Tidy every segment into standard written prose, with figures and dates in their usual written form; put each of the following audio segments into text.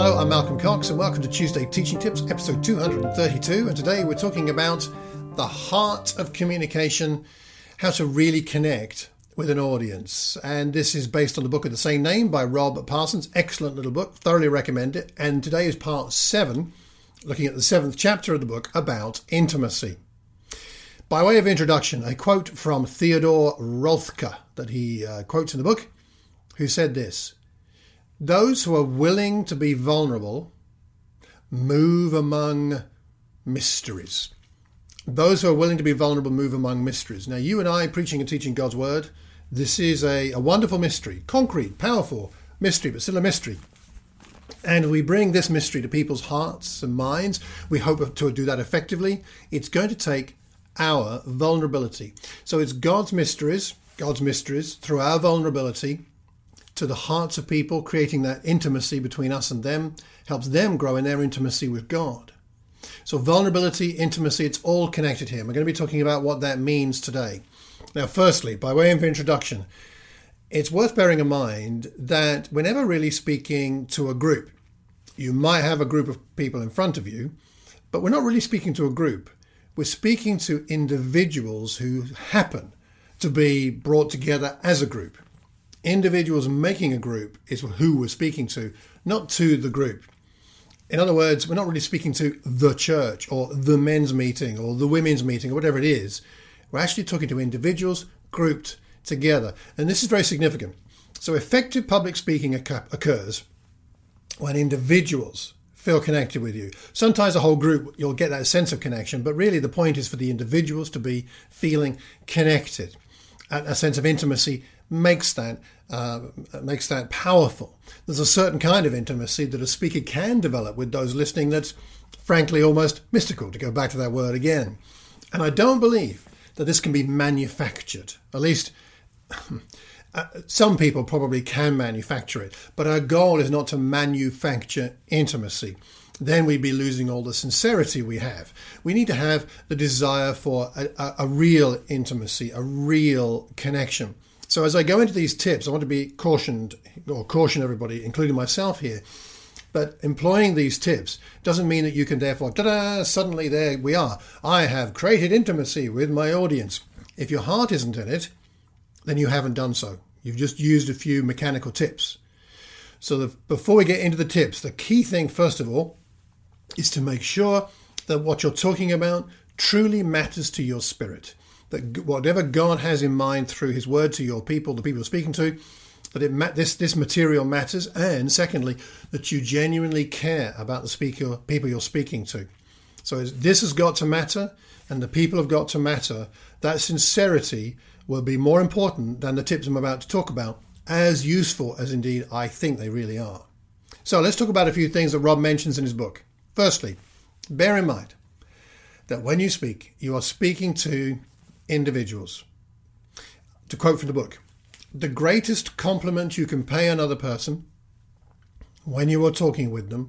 Hello, I'm Malcolm Cox and welcome to Tuesday Teaching Tips, episode 232. And today we're talking about the heart of communication, how to really connect with an audience. And this is based on the book of the same name by Rob Parsons. Excellent little book, thoroughly recommend it. And today is part 7, looking at the 7th chapter of the book about intimacy. By way of introduction, a quote from Theodore Roethke that he quotes in the book, who said this: "Those who are willing to be vulnerable move among mysteries." Those who are willing to be vulnerable move among mysteries. Now, you and I, preaching and teaching God's word, this is a wonderful mystery. Concrete, powerful mystery, but still a mystery. And we bring this mystery to people's hearts and minds. We hope to do that effectively. It's going to take our vulnerability. So it's God's mysteries through our vulnerability to the hearts of people, creating that intimacy between us and them, helps them grow in their intimacy with God. So vulnerability, intimacy, it's all connected here. We're going to be talking about what that means today. Now, firstly, by way of introduction, it's worth bearing in mind that whenever really speaking to a group, you might have a group of people in front of you, but we're not really speaking to a group. We're speaking to individuals who happen to be brought together as a group. Individuals making a group is who we're speaking to, not to the group. In other words, we're not really speaking to the church or the men's meeting or the women's meeting or whatever it is. We're actually talking to individuals grouped together. And this is very significant. So effective public speaking occurs when individuals feel connected with you. Sometimes a whole group, you'll get that sense of connection, but really the point is for the individuals to be feeling connected. And a sense of intimacy makes that powerful. There's a certain kind of intimacy that a speaker can develop with those listening that's frankly almost mystical, to go back to that word again. And I don't believe that this can be manufactured. At least some people probably can manufacture it, but our goal is not to manufacture intimacy. Then we'd be losing all the sincerity we have. We need to have the desire for a real intimacy, a real connection. So as I go into these tips, I want to be caution everybody, including myself here. But employing these tips doesn't mean that you can therefore, suddenly there we are. I have created intimacy with my audience. If your heart isn't in it, then you haven't done so. You've just used a few mechanical tips. So before we get into the tips, the key thing, first of all, is to make sure that what you're talking about truly matters to your spirit. That whatever God has in mind through his word to your people, the people you're speaking to, that this material matters. And secondly, that you genuinely care about the people you're speaking to. So this has got to matter, and the people have got to matter. That sincerity will be more important than the tips I'm about to talk about, as useful as indeed I think they really are. So let's talk about a few things that Rob mentions in his book. Firstly, bear in mind that when you speak, you are speaking to individuals. To quote from the book, "The greatest compliment you can pay another person when you are talking with them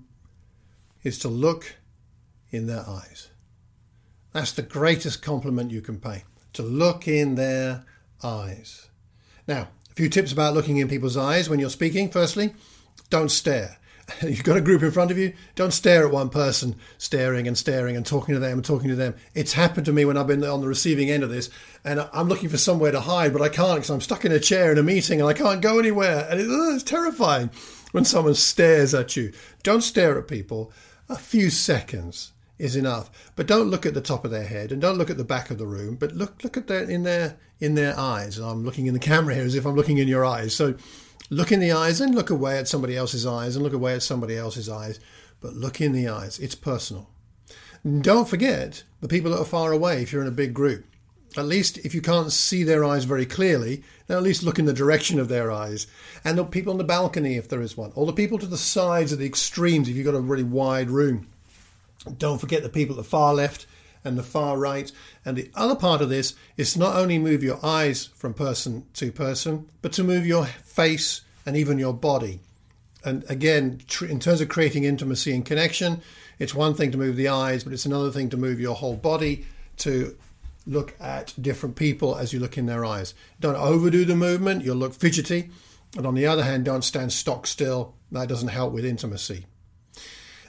is to look in their eyes." That's the greatest compliment you can pay, to look in their eyes. Now, a few tips about looking in people's eyes when you're speaking. Firstly, don't stare. You've got a group in front of you, don't stare at one person, staring and talking to them. It's happened to me when I've been on the receiving end of this, and I'm looking for somewhere to hide, but I can't because I'm stuck in a chair in a meeting and I can't go anywhere. And it's terrifying when someone stares at you. Don't stare at people. A few seconds is enough. But don't look at the top of their head and don't look at the back of the room, but look at in their eyes. And I'm looking in the camera here as if I'm looking in your eyes. So look in the eyes and look away at somebody else's eyes and look away at somebody else's eyes. But look in the eyes. It's personal. Don't forget the people that are far away if you're in a big group. At least if you can't see their eyes very clearly, then at least look in the direction of their eyes. And the people on the balcony if there is one. Or the people to the sides of the extremes if you've got a really wide room. Don't forget the people at the far left and the far right. And the other part of this is to not only move your eyes from person to person, but to move your face and even your body. And again, in terms of creating intimacy and connection, it's one thing to move the eyes, but it's another thing to move your whole body to look at different people as you look in their eyes. Don't overdo the movement, you'll look fidgety. And on the other hand, don't stand stock still. That doesn't help with intimacy.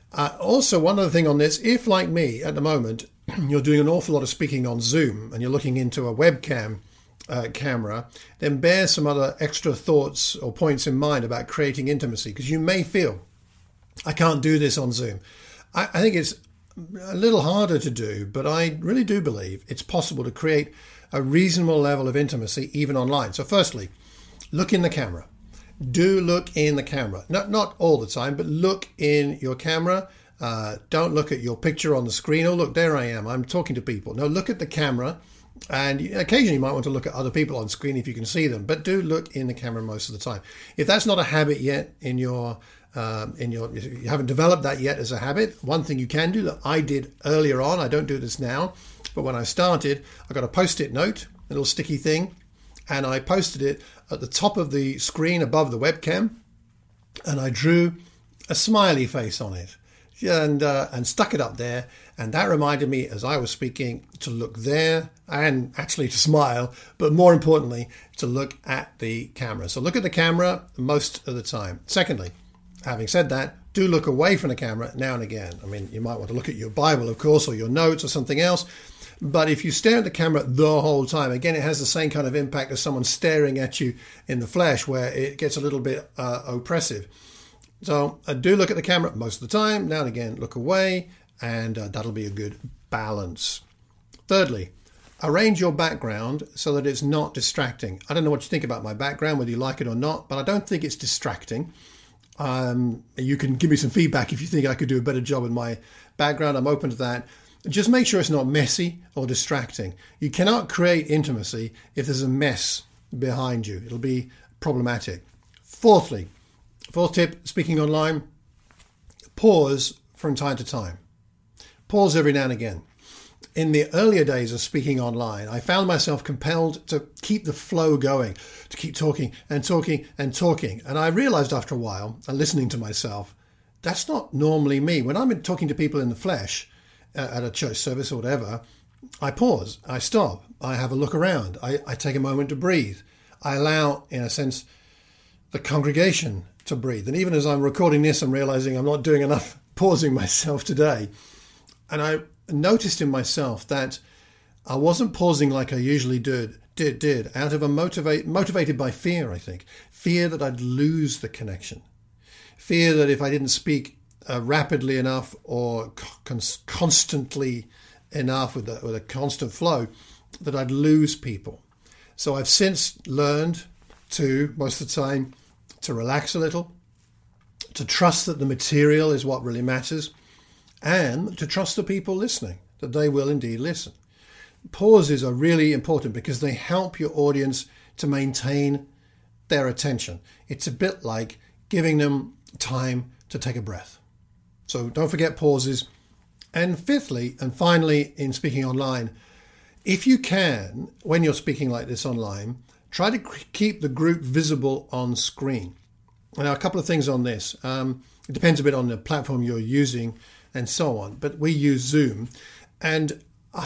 Also, one other thing on this, if like me at the moment, you're doing an awful lot of speaking on Zoom and you're looking into a webcam camera, then bear some other extra thoughts or points in mind about creating intimacy, because you may feel, I can't do this on Zoom. I think it's a little harder to do, but I really do believe it's possible to create a reasonable level of intimacy even online. So firstly, look in the camera. Do look in the camera. Not all the time, but look in your camera. Don't look at your picture on the screen. Oh, look, there I am. I'm talking to people. No, look at the camera. And occasionally you might want to look at other people on screen if you can see them, but do look in the camera most of the time. If that's not a habit yet in your you haven't developed that yet as a habit, one thing you can do that I did earlier on, I don't do this now, but when I started, I got a Post-it note, a little sticky thing, and I posted it at the top of the screen above the webcam, and I drew a smiley face on it and stuck it up there. And that reminded me, as I was speaking, to look there and actually to smile, but more importantly, to look at the camera. So look at the camera most of the time. Secondly, having said that, do look away from the camera now and again. I mean, you might want to look at your Bible, of course, or your notes or something else. But if you stare at the camera the whole time, again, it has the same kind of impact as someone staring at you in the flesh, where it gets a little bit oppressive. So do look at the camera most of the time. Now and again, look away, and that'll be a good balance. Thirdly, arrange your background so that it's not distracting. I don't know what you think about my background, whether you like it or not, but I don't think it's distracting. You can give me some feedback if you think I could do a better job with my background. I'm open to that. Just make sure it's not messy or distracting. You cannot create intimacy if there's a mess behind you. It'll be problematic. Fourth tip, speaking online, pause from time to time. Pause every now and again. In the earlier days of speaking online, I found myself compelled to keep the flow going, to keep talking and talking and talking. And I realized after a while, and listening to myself, that's not normally me. When I'm talking to people in the flesh, at a church service or whatever, I pause, I stop, I have a look around, I take a moment to breathe. I allow, in a sense, the congregation to breathe. And even as I'm recording this, I'm realizing I'm not doing enough pausing myself today. And I noticed in myself that I wasn't pausing like I usually did out of a motivated by fear, I think. Fear that I'd lose the connection. Fear that if I didn't speak rapidly enough or constantly enough with a constant flow, that I'd lose people. So I've since learned to, most of the time, to relax a little, to trust that the material is what really matters, and to trust the people listening, that they will indeed listen. Pauses are really important because they help your audience to maintain their attention. It's a bit like giving them time to take a breath. So don't forget pauses. And fifthly, and finally, in speaking online, if you can, when you're speaking like this online, try to keep the group visible on screen. Now, a couple of things on this. It depends a bit on the platform you're using and so on, but we use Zoom. And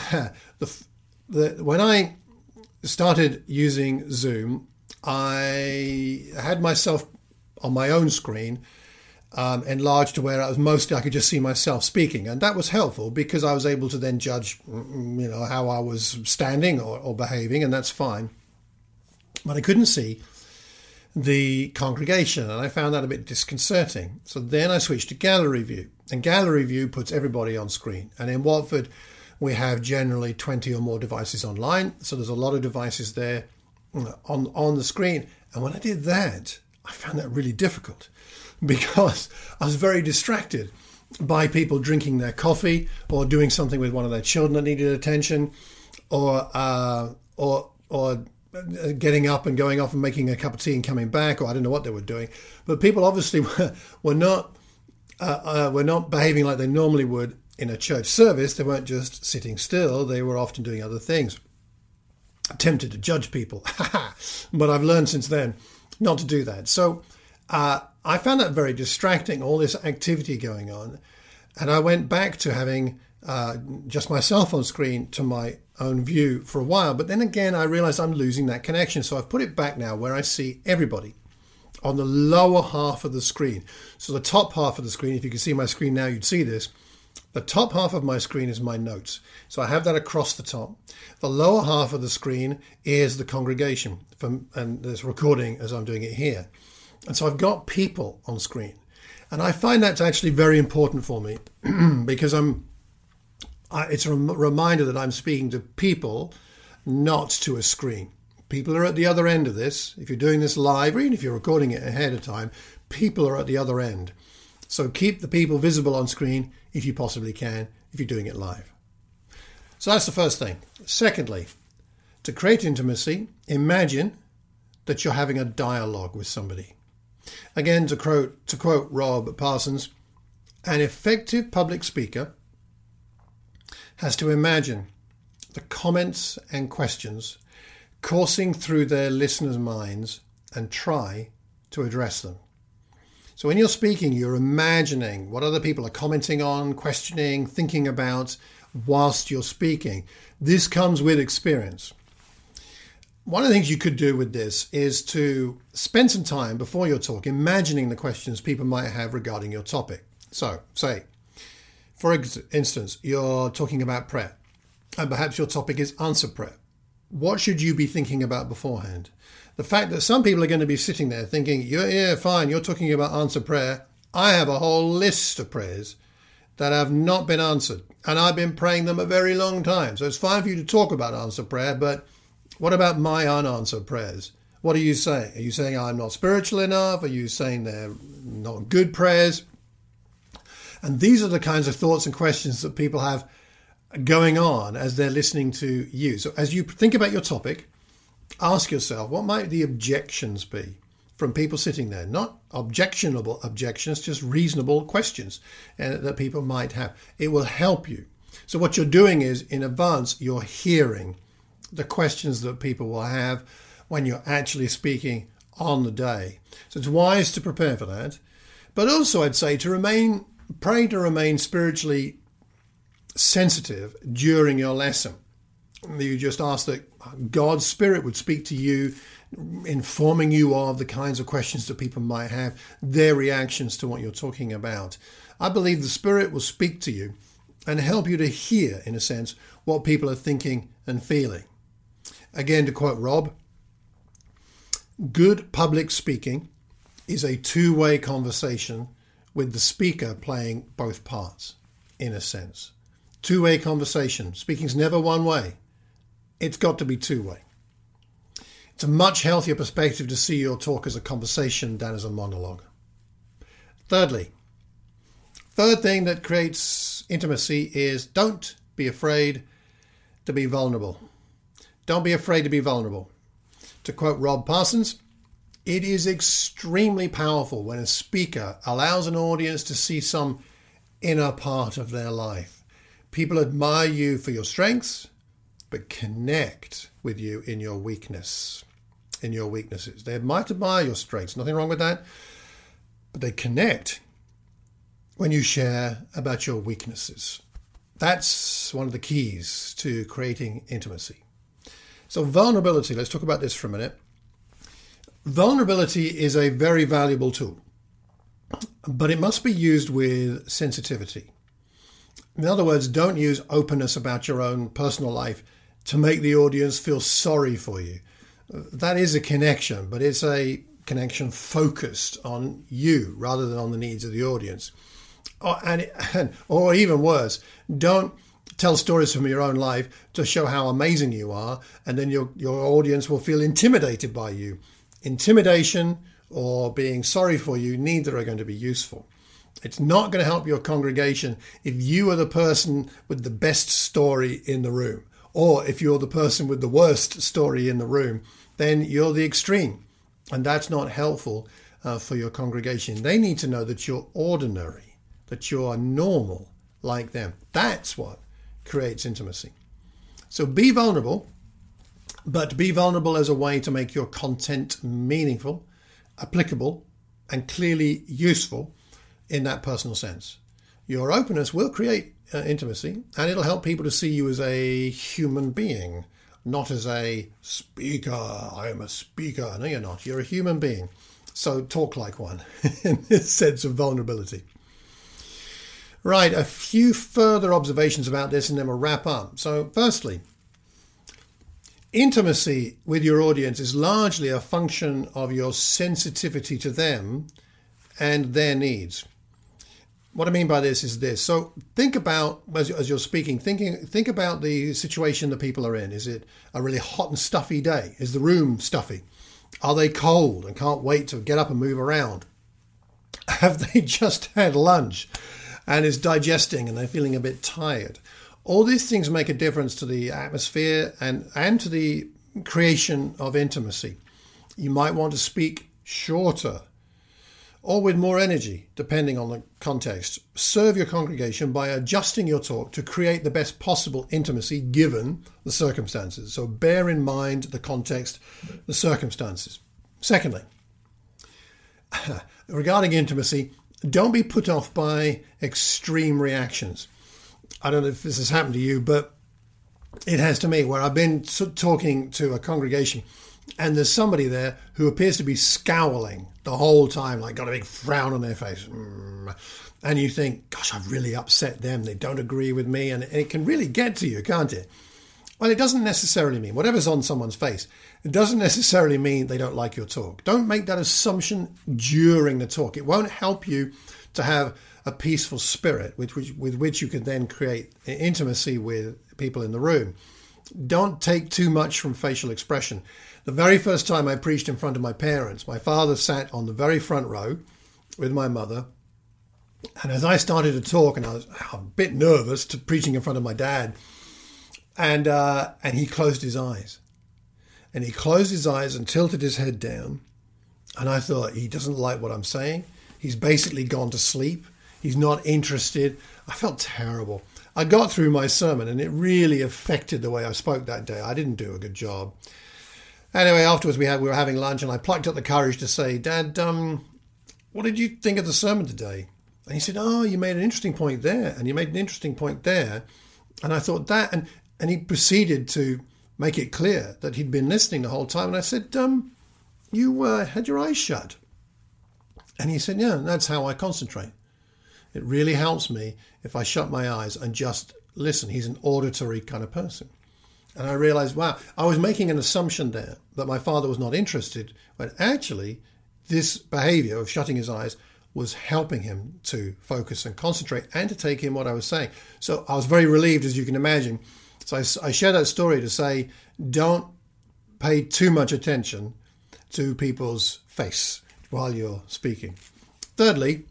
when I started using Zoom, I had myself on my own screen enlarged to where I could just see myself speaking. And that was helpful because I was able to then judge, how I was standing or behaving, and that's fine. But I couldn't see the congregation, and I found that a bit disconcerting. So then I switched to gallery view, and gallery view puts everybody on screen. And in Watford, we have generally 20 or more devices online. So there's a lot of devices there on the screen. And when I did that, I found that really difficult, because I was very distracted by people drinking their coffee or doing something with one of their children that needed attention, or getting up and going off and making a cup of tea and coming back, or I don't know what they were doing. But people obviously were not behaving like they normally would in a church service. They weren't just sitting still. They were often doing other things. I'm tempted to judge people, but I've learned since then not to do that. So I found that very distracting, all this activity going on. And I went back to having just myself on screen to my own view for a while. But then again, I realized I'm losing that connection. So I've put it back now where I see everybody on the lower half of the screen. So the top half of the screen, if you can see my screen now, you'd see this. The top half of my screen is my notes. So I have that across the top. The lower half of the screen is the congregation, and there's recording as I'm doing it here. And so I've got people on screen. And I find that's actually very important for me because it's a reminder that I'm speaking to people, not to a screen. People are at the other end of this. If you're doing this live, or even if you're recording it ahead of time, people are at the other end. So keep the people visible on screen if you possibly can, if you're doing it live. So that's the first thing. Secondly, to create intimacy, imagine that you're having a dialogue with somebody. Again, to quote Rob Parsons, an effective public speaker has to imagine the comments and questions coursing through their listeners' minds and try to address them. So when you're speaking, you're imagining what other people are commenting on, questioning, thinking about whilst you're speaking. This comes with experience. One of the things you could do with this is to spend some time before your talk imagining the questions people might have regarding your topic. So, say, for instance, you're talking about prayer, and perhaps your topic is answer prayer. What should you be thinking about beforehand? The fact that some people are going to be sitting there thinking, yeah, fine, you're talking about answer prayer. I have a whole list of prayers that have not been answered, and I've been praying them a very long time. So it's fine for you to talk about answer prayer, but what about my unanswered prayers? What are you saying? Are you saying I'm not spiritual enough? Are you saying they're not good prayers? And these are the kinds of thoughts and questions that people have going on as they're listening to you. So as you think about your topic, ask yourself, what might the objections be from people sitting there? Not objectionable objections, just reasonable questions that people might have. It will help you. So what you're doing is, in advance, you're hearing the questions that people will have when you're actually speaking on the day. So it's wise to prepare for that. But also, I'd say, pray to remain spiritually sensitive during your lesson. You just ask that God's Spirit would speak to you, informing you of the kinds of questions that people might have, their reactions to what you're talking about. I believe the Spirit will speak to you and help you to hear, in a sense, what people are thinking and feeling. Again, to quote Rob, good public speaking is a two-way conversation with the speaker playing both parts, in a sense. Two-way conversation. Speaking's never one way. It's got to be two-way. It's a much healthier perspective to see your talk as a conversation than as a monologue. Third thing that creates intimacy is don't be afraid to be vulnerable. Don't be afraid to be vulnerable. To quote Rob Parsons, it is extremely powerful when a speaker allows an audience to see some inner part of their life. People admire you for your strengths, but connect with you in your weaknesses. They might admire your strengths, nothing wrong with that, but they connect when you share about your weaknesses. That's one of the keys to creating intimacy. So vulnerability, let's talk about this for a minute. Vulnerability is a very valuable tool, but it must be used with sensitivity. In other words, don't use openness about your own personal life to make the audience feel sorry for you. That is a connection, but it's a connection focused on you rather than on the needs of the audience. Or even worse, don't tell stories from your own life to show how amazing you are, and then your audience will feel intimidated by you. Intimidation or being sorry for you, neither are going to be useful. It's not going to help your congregation if you are the person with the best story in the room, or if you're the person with the worst story in the room, then you're the extreme, and that's not helpful for your congregation. They need to know that you're ordinary, that you're normal like them. That's what creates intimacy. So be vulnerable, but be vulnerable as a way to make your content meaningful, applicable, and clearly useful in that personal sense. Your openness will create intimacy, and it'll help people to see you as a human being, not as a speaker. I am a speaker. No, you're not. You're a human being. So talk like one in this sense of vulnerability. Right, a few further observations about this and then we'll wrap up. So firstly, intimacy with your audience is largely a function of your sensitivity to them and their needs. What I mean by this is this. So think about, as you're speaking, think about the situation that people are in. Is it a really hot and stuffy day? Is the room stuffy? Are they cold and can't wait to get up and move around? Have they just had lunch and is digesting and they're feeling a bit tired? All these things make a difference to the atmosphere and to the creation of intimacy. You might want to speak shorter or with more energy, depending on the context. Serve your congregation by adjusting your talk to create the best possible intimacy given the circumstances. So bear in mind the context, the circumstances. Secondly, regarding intimacy, don't be put off by extreme reactions. I don't know if this has happened to you, but it has to me, where I've been talking to a congregation and there's somebody there who appears to be scowling the whole time, like got a big frown on their face. And you think, gosh, I've really upset them. They don't agree with me. And it can really get to you, can't it? Well, it doesn't necessarily mean, whatever's on someone's face, it doesn't necessarily mean they don't like your talk. Don't make that assumption during the talk. It won't help you to have a peaceful spirit with which you can then create intimacy with people in the room. Don't take too much from facial expression. The very first time I preached in front of my parents, my father sat on the very front row with my mother. And as I started to talk, and I was a bit nervous to preaching in front of my dad, and he closed his eyes. And he closed his eyes and tilted his head down. And I thought, he doesn't like what I'm saying. He's basically gone to sleep. He's not interested. I felt terrible. I got through my sermon and it really affected the way I spoke that day. I didn't do a good job. Anyway, afterwards we were having lunch and I plucked up the courage to say, Dad, what did you think of the sermon today? And he said, oh, you made an interesting point there and you made an interesting point there. And I thought that, and he proceeded to make it clear that he'd been listening the whole time. And I said, you had your eyes shut. And he said, yeah, that's how I concentrate. It really helps me if I shut my eyes and just listen. He's an auditory kind of person. And I realized, wow, I was making an assumption there that my father was not interested, when actually this behavior of shutting his eyes was helping him to focus and concentrate and to take in what I was saying. So I was very relieved, as you can imagine. So I share that story to say, don't pay too much attention to people's face while you're speaking. Thirdly,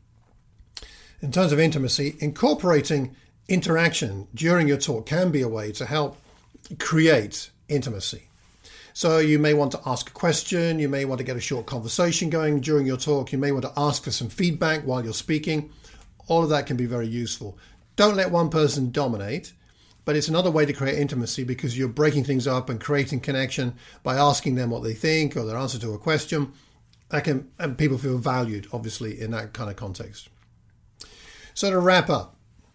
in terms of intimacy, incorporating interaction during your talk can be a way to help create intimacy. So you may want to ask a question, you may want to get a short conversation going during your talk, you may want to ask for some feedback while you're speaking. All of that can be very useful. Don't let one person dominate, but it's another way to create intimacy because you're breaking things up and creating connection by asking them what they think or their answer to a question. And people feel valued, obviously, in that kind of context. So to wrap up,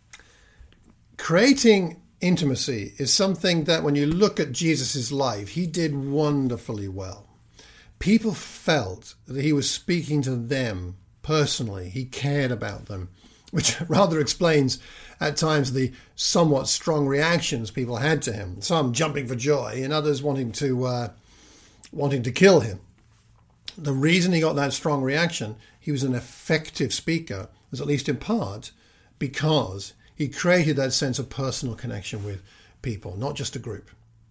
creating intimacy is something that when you look at Jesus' life, he did wonderfully well. People felt that he was speaking to them personally. He cared about them, which rather explains at times the somewhat strong reactions people had to him. Some jumping for joy and others wanting to kill him. The reason he got that strong reaction, he was an effective speaker, was at least in part because he created that sense of personal connection with people, not just a group.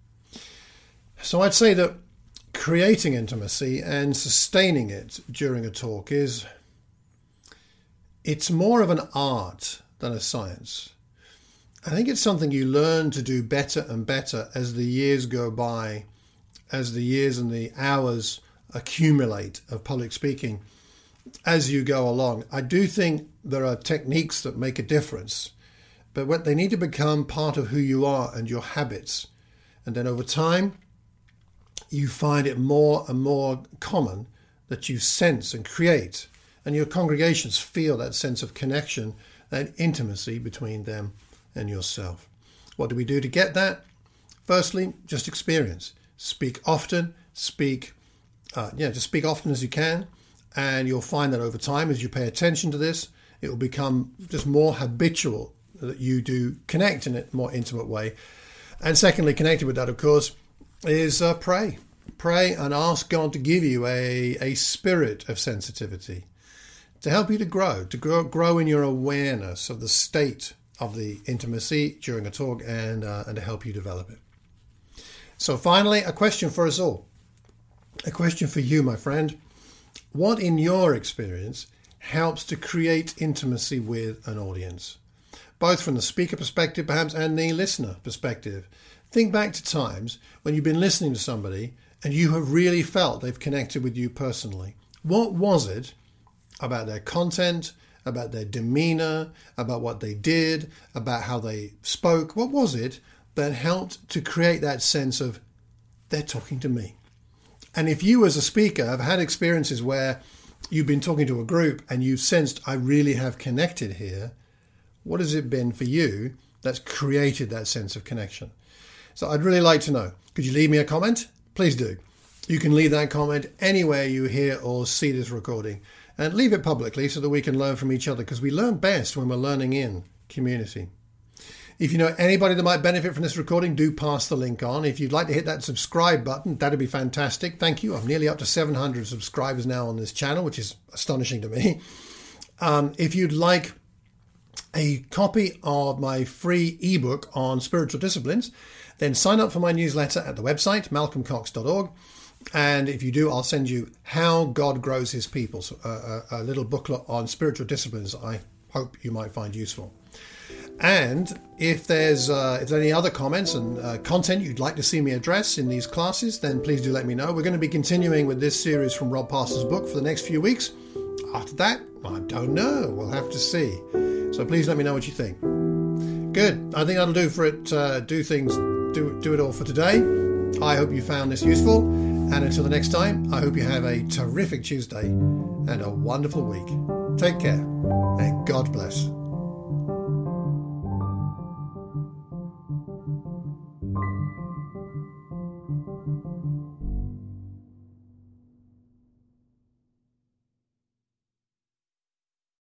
So I'd say that creating intimacy and sustaining it during a talk it's more of an art than a science. I think it's something you learn to do better and better as the years go by, as the years and the hours accumulate of public speaking as you go along. I do think there are techniques that make a difference, but what they need to become part of who you are and your habits. And then over time, you find it more and more common that you sense and create, and your congregations feel that sense of connection, that intimacy between them and yourself. What do we do to get that? Firstly, just experience. Speak often. Just speak often as you can. And you'll find that over time, as you pay attention to this, it will become just more habitual that you do connect in a more intimate way. And secondly, connected with that, of course, is pray. Pray and ask God to give you a spirit of sensitivity to help you to grow in your awareness of the state of the intimacy during a talk and to help you develop it. So finally, a question for us all. A question for you, my friend. What in your experience helps to create intimacy with an audience? Both from the speaker perspective, perhaps, and the listener perspective. Think back to times when you've been listening to somebody and you have really felt they've connected with you personally. What was it about their content, about their demeanor, about what they did, about how they spoke? What was it that helped to create that sense of, they're talking to me? And if you as a speaker have had experiences where you've been talking to a group and you've sensed, I really have connected here, what has it been for you that's created that sense of connection? So I'd really like to know. Could you leave me a comment? Please do. You can leave that comment anywhere you hear or see this recording, and leave it publicly so that we can learn from each other, because we learn best when we're learning in community. If you know anybody that might benefit from this recording, do pass the link on. If you'd like to hit that subscribe button, that'd be fantastic. Thank you. I'm nearly up to 700 subscribers now on this channel, which is astonishing to me. If you'd like a copy of my free ebook on spiritual disciplines, then sign up for my newsletter at the website, malcolmcox.org. And if you do, I'll send you How God Grows His People, so a little booklet on spiritual disciplines I hope you might find useful. And if there's any other comments and content you'd like to see me address in these classes, then please do let me know. We're going to be continuing with this series from Rob Parser's book for the next few weeks. After that, I don't know. We'll have to see. So please let me know what you think. Good. I think that'll do for it. Do it all for today. I hope you found this useful. And until the next time, I hope you have a terrific Tuesday and a wonderful week. Take care and God bless.